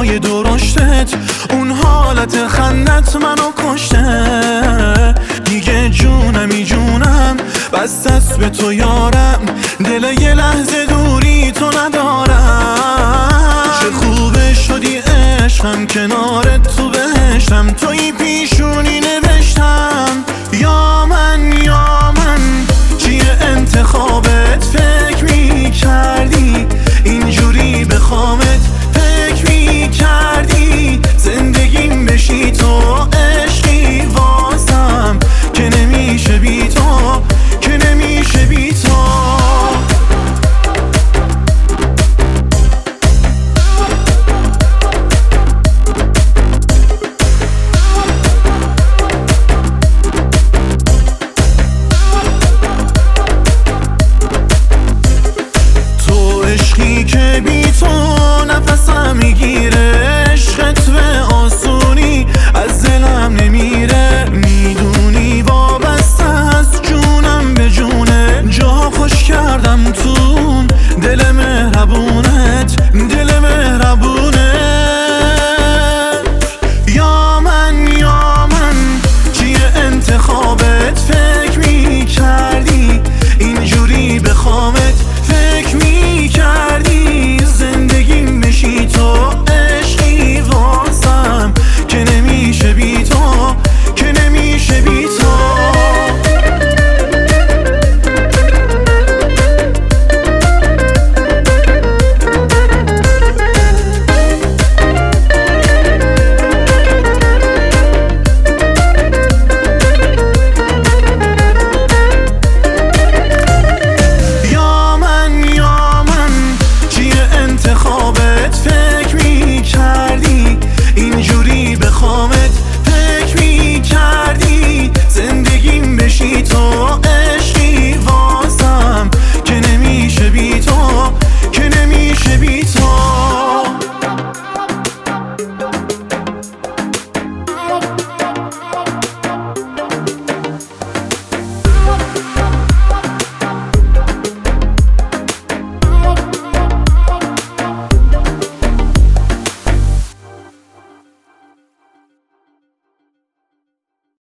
های درشتت، اون حالت خندت منو کشته. دیگه جونمی جونم بس دست به تو یارم، دل یه لحظه دوری تو ندارم. چه خوبه شدی عشقم، کنارت تو بهشتم، توی پیشونی نوشتم.